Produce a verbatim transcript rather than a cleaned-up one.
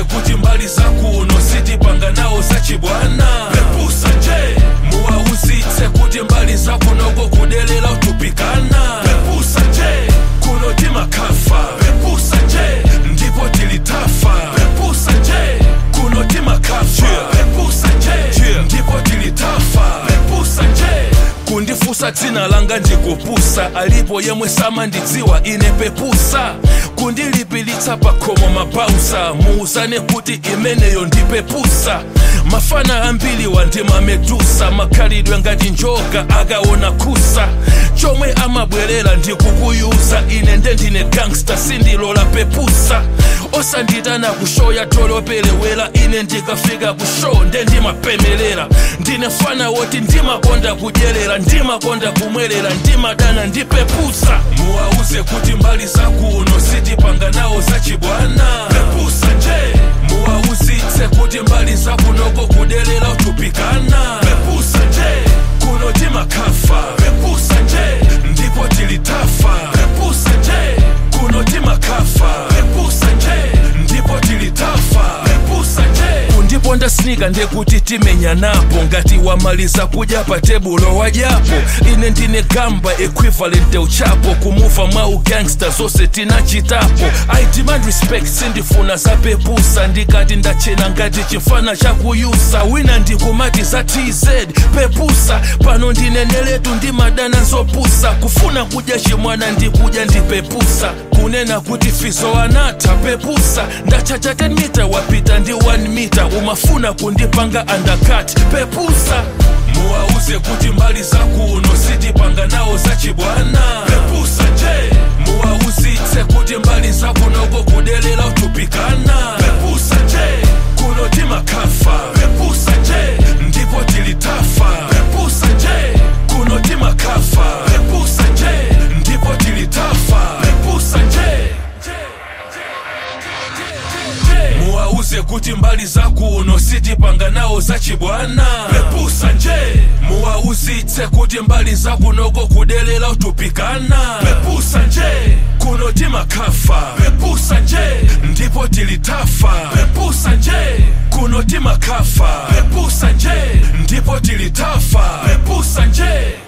muwauze kuti mbali zakuno sitipanga nawo zachibwana. Pepusa nje muwauzitse kuti mbali zakunoko kudelela utupikana. Pepusa nje kuno timakafa. Pepusa nje ndipo tilitafa. Pepusa nje kuno timakafa. Pepusa nje ndipo tilitafa. Pepusa nje kundifusa dzina langa ndikupusa, alipo yemwe samandidziwa ine Pepusa. Kundilipilitsa pakhomo mabausa, muuzane kuti imeneyo ndipepusa. Mafana ambili wandimamedusa, makhalidwe ngati njoka akaona kusa. Chomwe amabwerera ndikukuyuza, ine ndendine gangster sindilola Pepusa. Osanditana kushoya tolopelewera, ine ndikafika kushow ndendimapemelera. Ndine fana woti ndimakonda kudyerera, ndimakonda kumwerera, ndimadana ndipepusa. Muwauze kuti mbali zakuno sitipanga nawo zachibwana. Pepusa nje muwauzitse kuti mbali zakunoko kudelela utupikana. Pepusa nje kuno timakafa. Pepusa nje ndipo tilitafa. Pepusa nje kuno timakafa. Pepusa nje ndipo tilitafa. Pepusa nje kundiponda snika ndekuti timenya napo, ngati wamaliza kudya pa tebulo wajapo. Ine ndine gamba equivalent uchapo, kumuva mwa gangster zose tinachitapo. I demand respect sindifuna za Pepusa, ndikati ndachena ngati chifana chakuyusa. Wina ndikumati za T Z Pepusa, pano ndineneletu ndimadana zopusa. Kufuna kudya chimwana ndikudya ndipepusa, kunena kuti fizo anata Pepusa. Ndachacha ten meter wapita ndi one meter, umafuna kundipanga undercut Pepusa. Muwauze kuti mbali zakuno sitipanga nawo zachibwana. Pepusa nje muwauzitse kuti mbali zakunoko kudelela utupikana. Pepusa nje kuno timakafa. Pepusa nje ndipo tilitafa. Pepusa nje kuno timakafa. Pepusa nje ndipo tilitafa. Pepusa nje muwauze kuti mbali zakuno sitipanga nawo zachibwana. Pepusa nje muwauzitse kuti mbali zakunoko kudelela utupikana. Pepusa nje kuno timakafa. Pepusa nje ndipo tilitafa. Pepusa nje kuno timakafa. Pepusa nje ndipo tilitafa. Pepusa nje